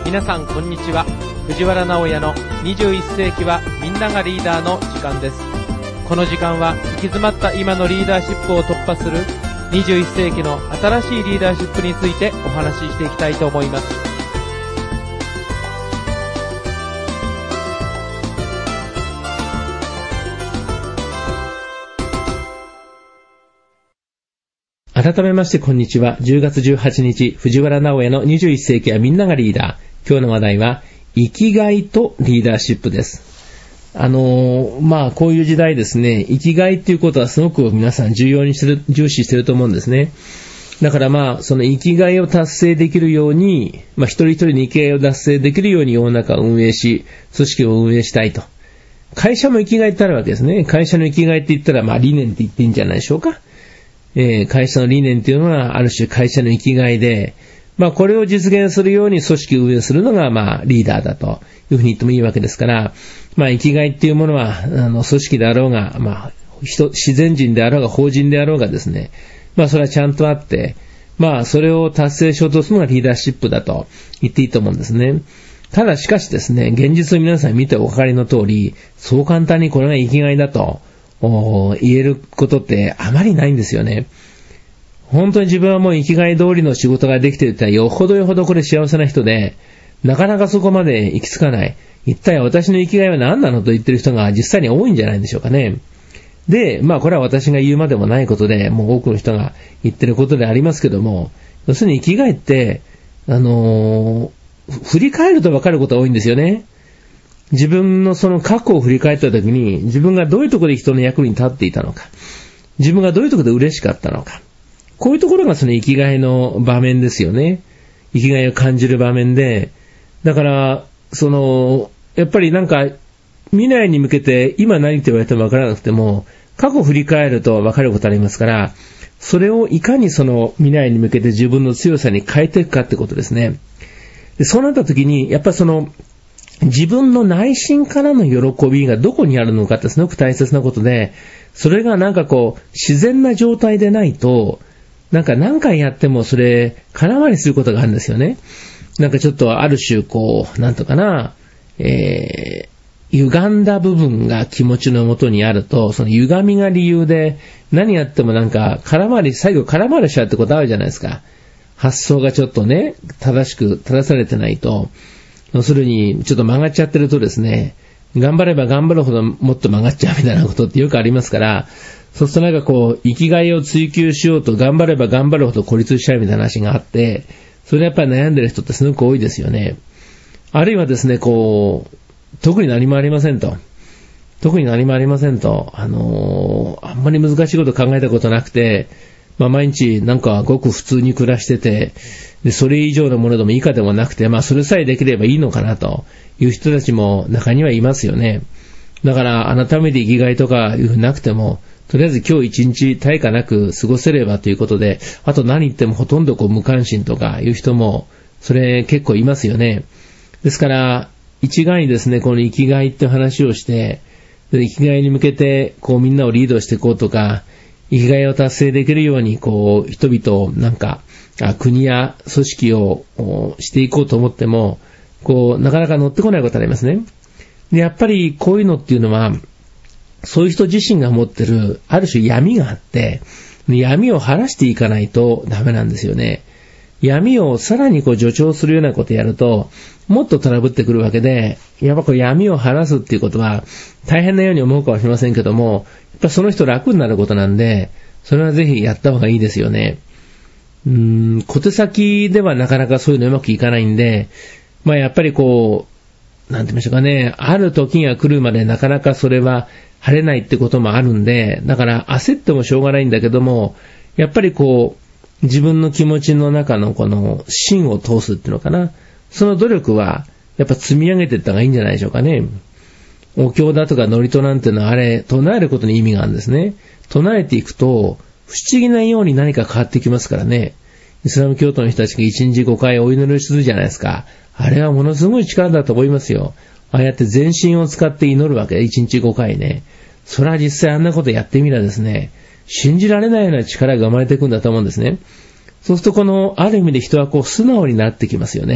皆さんこんにちは。藤原直也の21世紀はみんながリーダーの時間です。この時間は行き詰まった今のリーダーシップを突破する21世紀の新しいリーダーシップについてお話ししていきたいと思います。 改めましてこんにちは。10月18日、藤原直也の21世紀はみんながリーダー。今日の話題は、生きがいとリーダーシップです。こういう時代ですね、生きがいっていうことはすごく皆さん重視してると思うんですね。だからその生きがいを達成できるように、一人一人に生きがいを達成できるように世の中を運営し、組織を運営したいと。会社も生きがいってあるわけですね。会社の生きがいって言ったら、理念って言っていいんじゃないでしょうか。会社の理念っていうのはある種会社の生きがいで、これを実現するように組織を運営するのがリーダーだというふうに言ってもいいわけですから、生きがいっていうものは組織であろうが、自然人であろうが法人であろうがですね、それはちゃんとあって、それを達成しようとするのがリーダーシップだと言っていいと思うんですね。ただしかしですね、現実を皆さん見てお分かりの通り、そう簡単にこれが生きがいだと言えることってあまりないんですよね。本当に自分はもう生きがい通りの仕事ができているってよほどこれ幸せな人で、なかなかそこまで行き着かない。一体私の生きがいは何なのと言ってる人が実際に多いんじゃないんでしょうかね。で、これは私が言うまでもないことで、もう多くの人が言ってることでありますけども、要するに生きがいって、振り返ると分かることが多いんですよね。自分のその過去を振り返ったときに、自分がどういうところで人の役に立っていたのか、自分がどういうところで嬉しかったのか、こういうところがその生きがいの場面ですよね。生きがいを感じる場面で、だからやっぱり未来に向けて今何って言われても分からなくても、過去を振り返ると分かることありますから、それをいかにその未来に向けて自分の強さに変えていくかってことですね。でそうなった時にやっぱ自分の内心からの喜びがどこにあるのかってすごく大切なことで、それが自然な状態でないと、何回やってもそれ空回りすることがあるんですよね。ちょっとある種歪んだ部分が気持ちのもとにあると、その歪みが理由で何やっても最後空回りしちゃうってことあるじゃないですか。発想がちょっとね、正されてないと、要するにちょっと曲がっちゃってるとですね、頑張れば頑張るほどもっと曲がっちゃうみたいなことってよくありますから、そうすると生きがいを追求しようと頑張れば頑張るほど孤立しちゃうみたいな話があって、それやっぱり悩んでる人ってすごく多いですよね。あるいはですね、特に何もありませんと。あんまり難しいこと考えたことなくて、毎日ごく普通に暮らしてて、で、それ以上のものでも以下でもなくて、それさえできればいいのかなという人たちも中にはいますよね。だから改めて生きがいとかいうふうなくても、とりあえず今日一日対価なく過ごせればということで、あと何言ってもほとんど無関心とかいう人も、それ結構いますよね。ですから、一概にですね、この生きがいって話をして、生きがいに向けてみんなをリードしていこうとか、生きがいを達成できるように人々を国や組織をしていこうと思っても、なかなか乗ってこないことありますね。で、やっぱりこういうのっていうのは、そういう人自身が持ってるある種闇があって、闇を晴らしていかないとダメなんですよね。闇をさらに助長するようなことをやると、もっとトラブってくるわけで、やっぱ闇を晴らすっていうことは大変なように思うかもしれませんけども、やっぱその人楽になることなんで、それはぜひやった方がいいですよね。小手先ではなかなかそういうのうまくいかないんで、やっぱりなんて言いましょうかね、ある時が来るまでなかなかそれは晴れないってこともあるんで、だから焦ってもしょうがないんだけども、やっぱり自分の気持ちの中の芯を通すっていうのかな。その努力はやっぱ積み上げていった方がいいんじゃないでしょうかね。お経だとか祝詞なんていうのは唱えることに意味があるんですね。唱えていくと不思議なように何か変わってきますからね。イスラム教徒の人たちが1日5回お祈りをするじゃないですか。あれはものすごい力だと思いますよ。ああやって全身を使って祈るわけで、1日5回ね。それは実際あんなことやってみたらですね、信じられないような力が生まれていくんだと思うんですね。そうするとある意味で人は素直になってきますよね。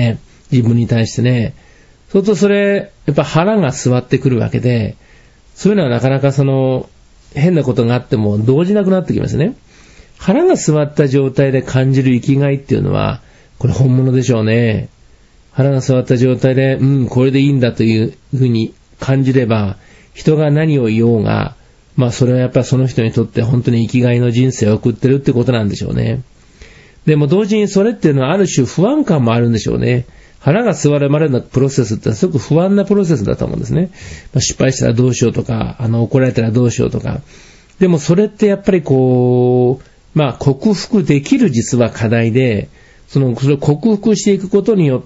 自分に対してね。そうするとそれ、やっぱ腹が据わってくるわけで、そういうのはなかなか変なことがあっても動じなくなってきますね。腹が据わった状態で感じる生きがいっていうのは、これ本物でしょうね。腹が据わった状態で、これでいいんだというふうに感じれば、人が何を言おうが、それはやっぱりその人にとって本当に生きがいの人生を送ってるってことなんでしょうね。でも同時にそれっていうのはある種不安感もあるんでしょうね。腹が据わるまでのプロセスってすごく不安なプロセスだと思うんですね。失敗したらどうしようとか、怒られたらどうしようとか。でもそれってやっぱり克服できる実は課題で、それを克服していくことによって、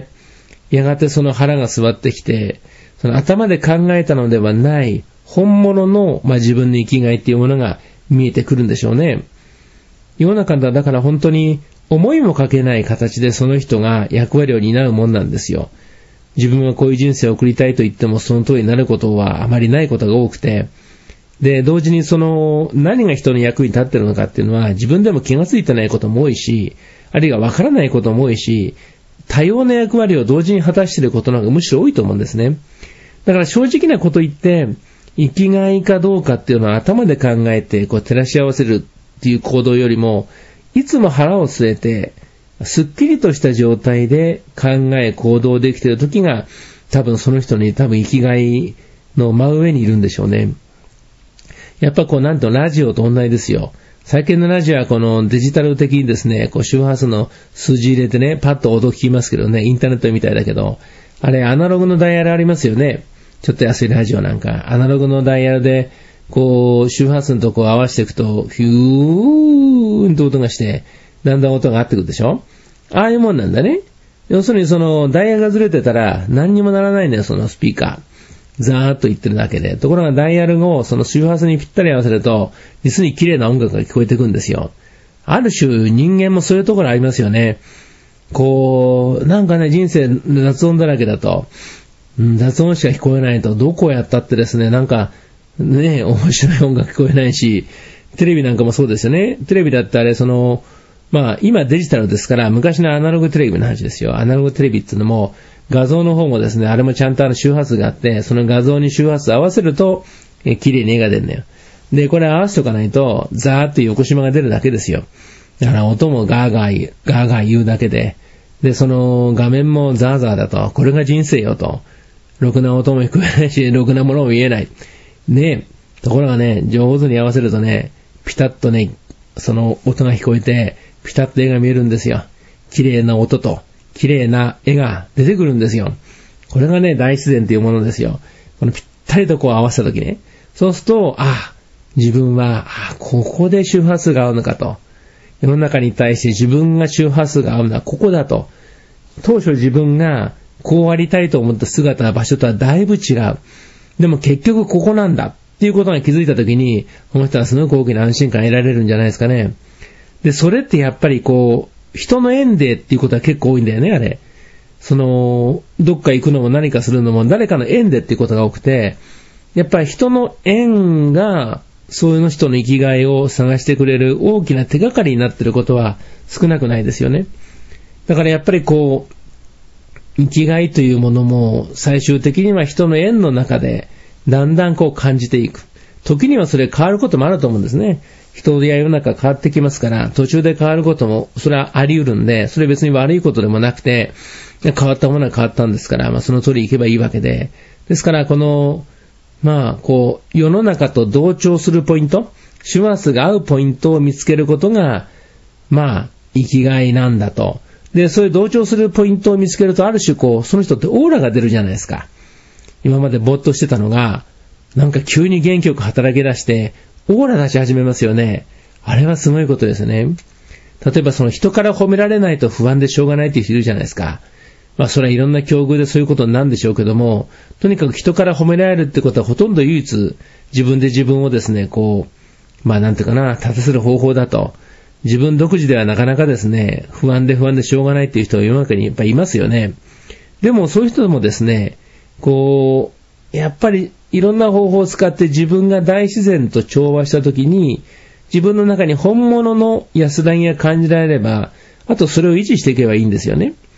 やがてその腹が据わってきて、その頭で考えたのではない本物の、自分の生きがいっていうものが見えてくるんでしょうね。世の中だから本当に思いもかけない形でその人が役割を担うもんなんですよ。自分はこういう人生を送りたいと言ってもその通りになることはあまりないことが多くて、で、同時に何が人の役に立っているのかっていうのは自分でも気がついてないことも多いし、あるいはわからないことも多いし、多様な役割を同時に果たしていることの方がむしろ多いと思うんですね。だから正直なこと言って、生きがいかどうかっていうのは頭で考えて照らし合わせるっていう行動よりも、いつも腹を据えて、すっきりとした状態で考え行動できている時が、多分その人に生きがいの真上にいるんでしょうね。やっぱラジオと同じですよ。最近のラジオはデジタル的にですね、周波数の数字入れてね、パッと音聞きますけどね、インターネットみたいだけど、あれアナログのダイヤルありますよね。ちょっと安いラジオなんか、アナログのダイヤルで、周波数のとこを合わせていくと、ヒューンと音がして、だんだん音が合ってくるでしょ。ああいうもんなんだね。要するにダイヤがずれてたら、何にもならないんだよ、そのスピーカー。ザーッと言ってるだけで。ところがダイヤルを周波数にぴったり合わせると、実に綺麗な音楽が聞こえてくるんですよ。ある種人間もそういうところありますよね。人生雑音だらけだと、雑音しか聞こえないと、どこをやったってですね、面白い音楽聞こえないし、テレビなんかもそうですよね。テレビだってあれ、今デジタルですから、昔のアナログテレビの話ですよ。アナログテレビっていうのも、画像の方もですね、あれもちゃんと周波数があって、その画像に周波数合わせると、綺麗に絵が出るんだよ。で、これ合わせとかないと、ザーッと横縞が出るだけですよ。だから音もガーガー言うだけで、で、画面もザーザーだと、これが人生よと、ろくな音も聞こえないし、ろくなものも見えない。ね、ところがね、上手に合わせるとね、ピタッとね、その音が聞こえて、ピタッと絵が見えるんですよ。綺麗な音と、綺麗な絵が出てくるんですよ。これがね、大自然というものですよ。ぴったりと合わせたときね。そうすると、自分は、ここで周波数が合うのかと。世の中に対して自分が周波数が合うのはここだと。当初自分がこうありたいと思った姿、場所とはだいぶ違う。でも結局ここなんだっていうことが気づいたときに、この人はすごく大きな安心感得られるんじゃないですかね。で、それってやっぱり人の縁でっていうことは結構多いんだよね、あれ。どっか行くのも何かするのも誰かの縁でっていうことが多くて、やっぱり人の縁が、そういう人の生きがいを探してくれる大きな手がかりになっていることは少なくないですよね。だからやっぱり生きがいというものも最終的には人の縁の中でだんだん感じていく。時にはそれ変わることもあると思うんですね。人や世の中変わってきますから、途中で変わることもそれはあり得るんで、それ別に悪いことでもなくて、変わったものは変わったんですから、その通り行けばいいわけで。ですから世の中と同調するポイント、周波数が合うポイントを見つけることが、生きがいなんだと。で、そういう同調するポイントを見つけると、ある種その人ってオーラが出るじゃないですか。今までぼーっとしてたのが、急に元気よく働き出して、オーラ出し始めますよね。あれはすごいことですね。例えば人から褒められないと不安でしょうがないっていう人いるじゃないですか。それはいろんな境遇でそういうことになるんでしょうけども、とにかく人から褒められるってことはほとんど唯一自分で自分をですね、立たせる方法だと。自分独自ではなかなかですね、不安でしょうがないっていう人が世の中にやっぱりいますよね。でもそういう人もですね、やっぱりいろんな方法を使って自分が大自然と調和したときに、自分の中に本物の安らぎが感じられれば、あとそれを維持していけばいいんですよね。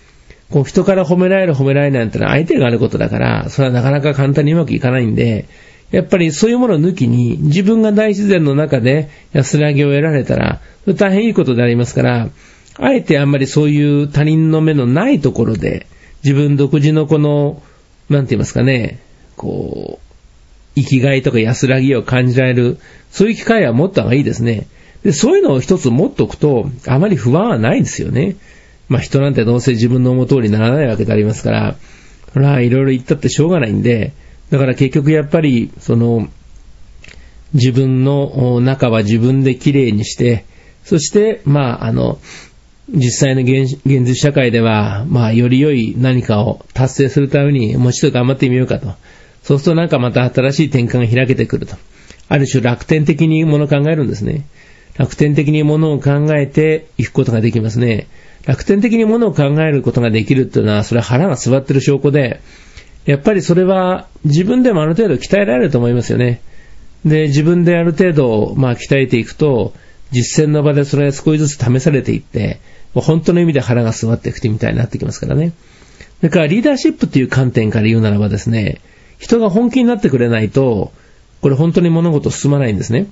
こう人から褒められる褒められないなんてのは相手があることだから、それはなかなか簡単にうまくいかないんで、やっぱりそういうものを抜きに自分が大自然の中で安らぎを得られたら、それ大変いいことでありますから、あえてあんまりそういう他人の目のないところで、自分独自のこの、なんて言いますかね、こう、生きがいとか安らぎを感じられる、そういう機会は持った方がいいですね。で、そういうのを一つ持っておくと、あまり不安はないですよね。まあ人なんてどうせ自分の思う通りにならないわけでありますから、ほら、いろいろ言ったってしょうがないんで、だから結局やっぱり、自分の中は自分できれいにして、そして、実際の現実社会では、より良い何かを達成するために、もう一度頑張ってみようかと。そうするとなんかまた新しい転換が開けてくると。ある種楽天的にものを考えるんですね。楽天的にものを考えていくことができますね。楽天的にものを考えることができるっていうのは、それは腹が据わってる証拠で、やっぱりそれは自分でもある程度鍛えられると思いますよね。で、自分である程度、鍛えていくと、実践の場でそれが少しずつ試されていって、本当の意味で腹が据わっていくみたいになってきますからね。だからリーダーシップっていう観点から言うならばですね、人が本気になってくれないと、これ本当に物事進まないんですね。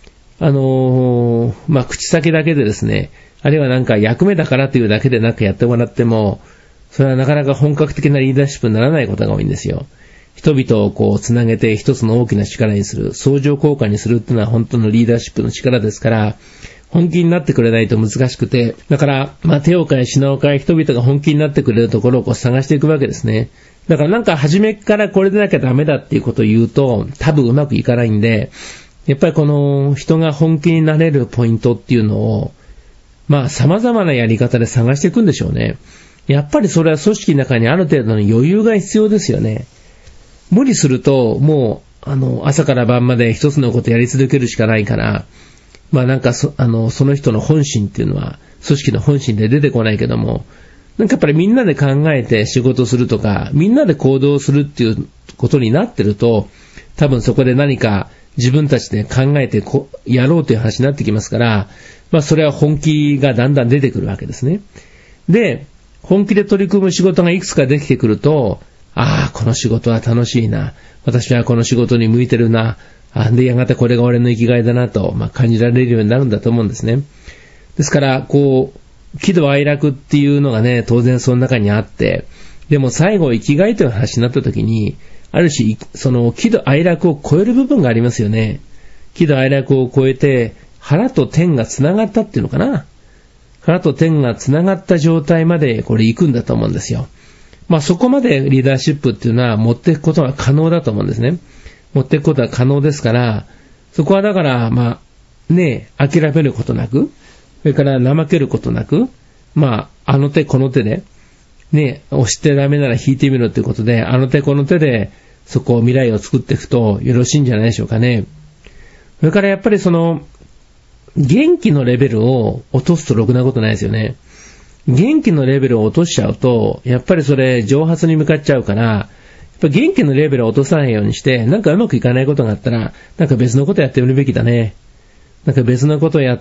口先だけでですね、あるいはなんか役目だからというだけでなんかやってもらっても、それはなかなか本格的なリーダーシップにならないことが多いんですよ。人々をこうつなげて一つの大きな力にする、相乗効果にするっていうのは本当のリーダーシップの力ですから、本気になってくれないと難しくて、だから、手を変え品を変え人々が本気になってくれるところをこう探していくわけですね。だからなんか初めからこれでなきゃダメだっていうことを言うと、多分うまくいかないんで、やっぱりこの人が本気になれるポイントっていうのを、様々なやり方で探していくんでしょうね。やっぱりそれは組織の中にある程度の余裕が必要ですよね。無理すると、もう、朝から晩まで一つのことやり続けるしかないから、その人の本心っていうのは、組織の本心で出てこないけども、なんかやっぱりみんなで考えて仕事するとか、みんなで行動するっていうことになってると、多分そこで何か自分たちで考えてやろうという話になってきますから、それは本気がだんだん出てくるわけですね。で、本気で取り組む仕事がいくつかできてくると、この仕事は楽しいな。私はこの仕事に向いてるな。で、やがてこれが俺の生きがいだなと、感じられるようになるんだと思うんですね。ですから、喜怒哀楽っていうのがね、当然その中にあって、でも最後生きがいという話になった時に、ある種、その喜怒哀楽を超える部分がありますよね。喜怒哀楽を超えて、腹と天が繋がったっていうのかな。腹と天が繋がった状態までこれ行くんだと思うんですよ。そこまでリーダーシップっていうのは持っていくことが可能だと思うんですね。持っていくことは可能ですから、そこはだから、諦めることなく、それから怠けることなく、あの手この手で、押してダメなら引いてみろということで、あの手この手で、そこを未来を作っていくとよろしいんじゃないでしょうかね。それからやっぱり元気のレベルを落とすとろくなことないですよね。元気のレベルを落としちゃうと、やっぱりそれ蒸発に向かっちゃうから、やっぱ元気のレベルを落とさないようにして、なんかうまくいかないことがあったら、なんか別のことやってみるべきだね。なんか別のことをやって、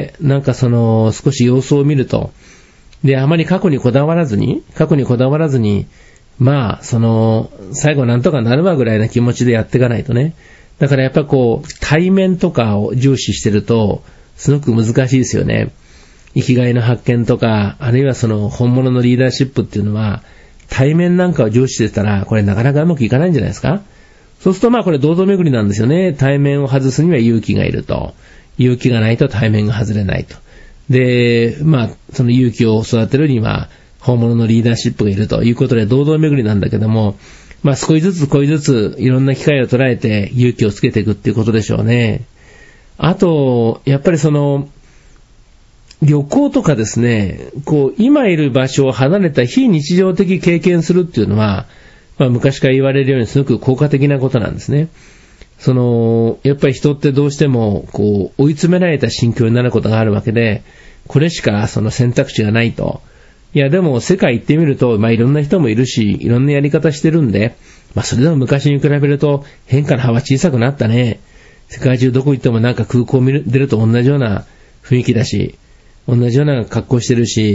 なんか少し様子を見ると。で、あまり過去にこだわらずに、最後なんとかなるわぐらいな気持ちでやっていかないとね。だからやっぱ対面とかを重視してると、すごく難しいですよね。生きがいの発見とか、あるいは本物のリーダーシップっていうのは、対面なんかを重視してたら、これなかなかうまくいかないんじゃないですか。そうするとこれ堂々巡りなんですよね。対面を外すには勇気がいると。勇気がないと対面が外れないと。で、その勇気を育てるには、本物のリーダーシップがいるということで堂々巡りなんだけども、少しずついろんな機会を捉えて勇気をつけていくっていうことでしょうね。あと、やっぱり旅行とかですね、今いる場所を離れた非日常的経験するっていうのは、昔から言われるようにすごく効果的なことなんですね。やっぱり人ってどうしても、追い詰められた心境になることがあるわけで、これしか選択肢がないと。いや、でも世界行ってみると、いろんな人もいるし、いろんなやり方してるんで、それでも昔に比べると変化の幅小さくなったね。世界中どこ行ってもなんか空港出ると同じような雰囲気だし、同じような格好してるし、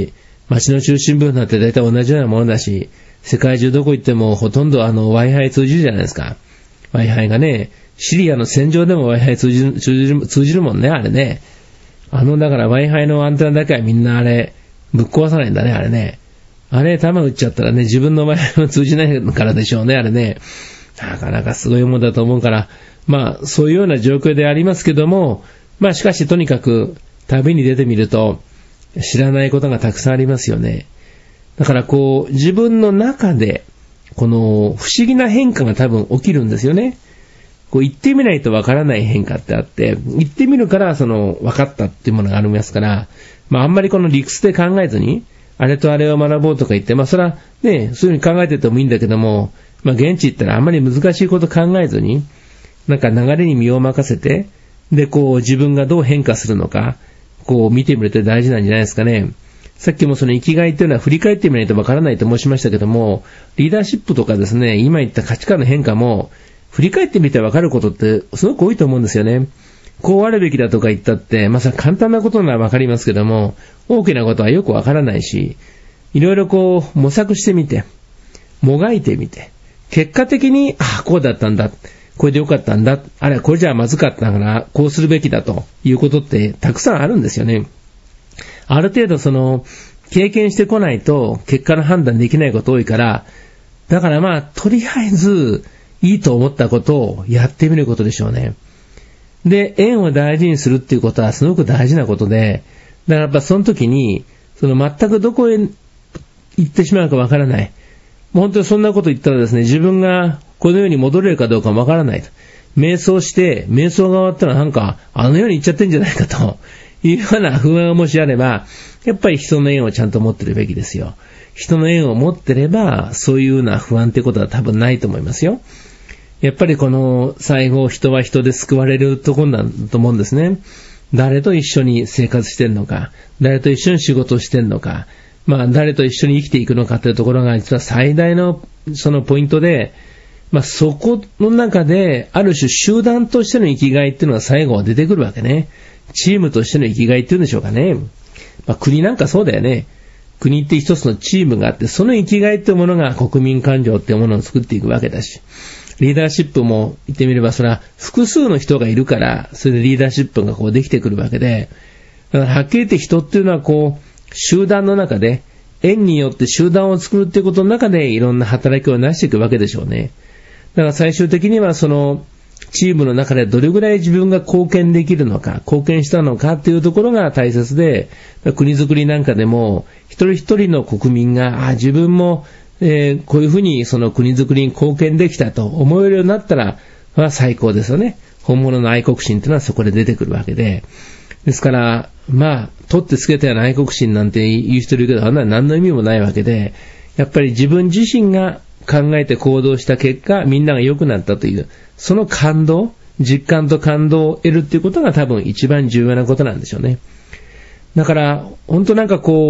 街の中心部になって大体同じようなものだし、世界中どこ行ってもほとんどWi-Fi 通じるじゃないですか。Wi-Fi がね、シリアの戦場でも Wi-Fi 通じるもんね、あれね。だから Wi-Fi のアンテナだけはみんなあれ、ぶっ壊さないんだね、あれね。あれ、弾撃っちゃったらね、自分の Wi-Fi も通じないからでしょうね、あれね。なかなかすごいもんだと思うから、そういうような状況でありますけども、しかしとにかく、旅に出てみると、知らないことがたくさんありますよね。だから自分の中で、不思議な変化が多分起きるんですよね。行ってみないとわからない変化ってあって、行ってみるから分かったっていうものがありますから、あんまり理屈で考えずに、あれとあれを学ぼうとか言って、それはね、そういうふうに考えててもいいんだけども、現地行ったらあんまり難しいこと考えずに、流れに身を任せて、で、自分がどう変化するのか、見てみると大事なんじゃないですかね。さっきも生きがいっていうのは振り返ってみないとわからないと申しましたけども、リーダーシップとかですね、今言った価値観の変化も、振り返ってみてわかることってすごく多いと思うんですよね。こうあるべきだとか言ったって、簡単なことならわかりますけども、大きなことはよくわからないし、いろいろ模索してみて、もがいてみて、結果的に、こうだったんだ。これでよかったんだ。あれはこれじゃまずかったから、こうするべきだということってたくさんあるんですよね。ある程度経験してこないと結果の判断できないこと多いから、だからとりあえずいいと思ったことをやってみることでしょうね。で、縁を大事にするっていうことはすごく大事なことで、だからやっぱその時に、全くどこへ行ってしまうかわからない。本当にそんなこと言ったらですね、自分がこの世に戻れるかどうかもわからないと。瞑想して、瞑想が終わったらあの世に行っちゃってんじゃないかというような不安がもしあれば、やっぱり人の縁をちゃんと持ってるべきですよ。人の縁を持ってれば、そういうような不安ってことは多分ないと思いますよ。やっぱり最後、人は人で救われるところだと思うんですね。誰と一緒に生活してんのか、誰と一緒に仕事をしてんのか、誰と一緒に生きていくのかというところが実は最大のポイントで、そこの中である種集団としての生きがいっていうのが最後は出てくるわけね。チームとしての生きがいっていうんでしょうかね。国なんかそうだよね。国って一つのチームがあって、その生きがいっていうものが国民感情っていうものを作っていくわけだし、リーダーシップも言ってみればそれは複数の人がいるから、それでリーダーシップができてくるわけで、だからはっきり言って人っていうのは集団の中で、縁によって集団を作るっていうことの中でいろんな働きを成していくわけでしょうね。だから最終的にはチームの中でどれぐらい自分が貢献できるのか、貢献したのかっていうところが大切で、国づくりなんかでも一人一人の国民が、自分も、こういうふうに国づくりに貢献できたと思えるようになったら、最高ですよね。本物の愛国心っていうのはそこで出てくるわけで。ですから、取ってつけたような愛国心なんて言う人いるけど、あんなの何の意味もないわけで、やっぱり自分自身が考えて行動した結果、みんなが良くなったという、その感動、実感と感動を得るっていうことが多分一番重要なことなんでしょうね。だから、本当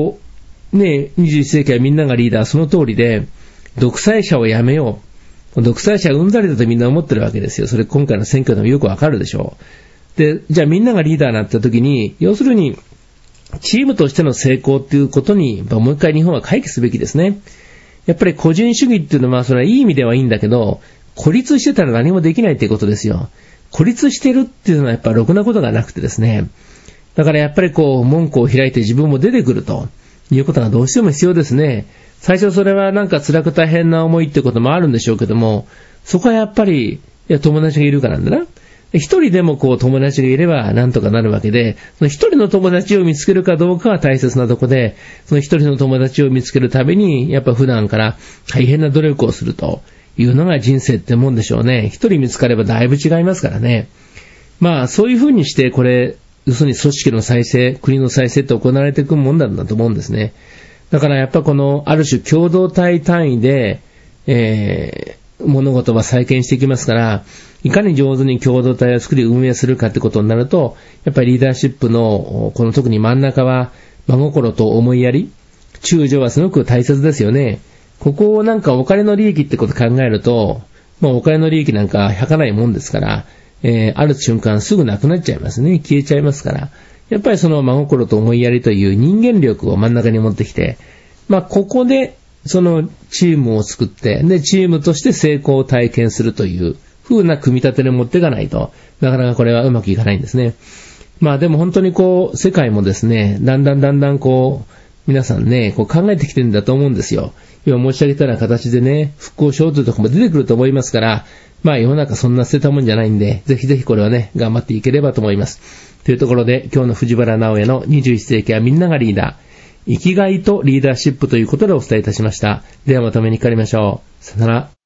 21世紀はみんながリーダー、その通りで、独裁者をやめよう。独裁者はうんざりだとみんな思ってるわけですよ。それ今回の選挙でもよくわかるでしょう。で、じゃあみんながリーダーになった時に、要するに、チームとしての成功っていうことに、もう一回日本は回帰すべきですね。やっぱり個人主義っていうのは、それはいい意味ではいいんだけど、孤立してたら何もできないっていうことですよ。孤立してるっていうのはやっぱろくなことがなくてですね。だからやっぱり門戸を開いて自分も出てくるということがどうしても必要ですね。最初それは辛く大変な思いってこともあるんでしょうけども、そこはやっぱり、友達がいるからなんだな。一人でも友達がいればなんとかなるわけで、その一人の友達を見つけるかどうかは大切なとこで、その一人の友達を見つけるために、やっぱ普段から大変な努力をするというのが人生ってもんでしょうね。一人見つかればだいぶ違いますからね。そういうふうにしてこれ、要するに組織の再生、国の再生って行われていくもんなんだと思うんですね。だからやっぱある種共同体単位で、物事は再建していきますから、いかに上手に共同体を作り運営するかってことになると、やっぱりリーダーシップの特に真ん中は真心と思いやり、中女はすごく大切ですよね。ここをお金の利益ってことを考えると、お金の利益なんか儚いもんですから、ある瞬間すぐなくなっちゃいますね。消えちゃいますから。 やっぱりその真心と思いやりという人間力を真ん中に持ってきて、ここでそのチームを作って、で、チームとして成功を体験するという風な組み立てに持っていかないと、なかなかこれはうまくいかないんですね。でも本当に世界もですね、だんだん皆さんね、考えてきてるんだと思うんですよ。今申し上げたような形でね、復興衝突とかも出てくると思いますから、世の中そんな捨てたもんじゃないんで、ぜひぜひこれはね、頑張っていければと思います。というところで、今日の藤原直哉の21世紀はみんながリーダー、生きがいとリーダーシップということでお伝えいたしました。ではまとめにかかりましょう。さよなら。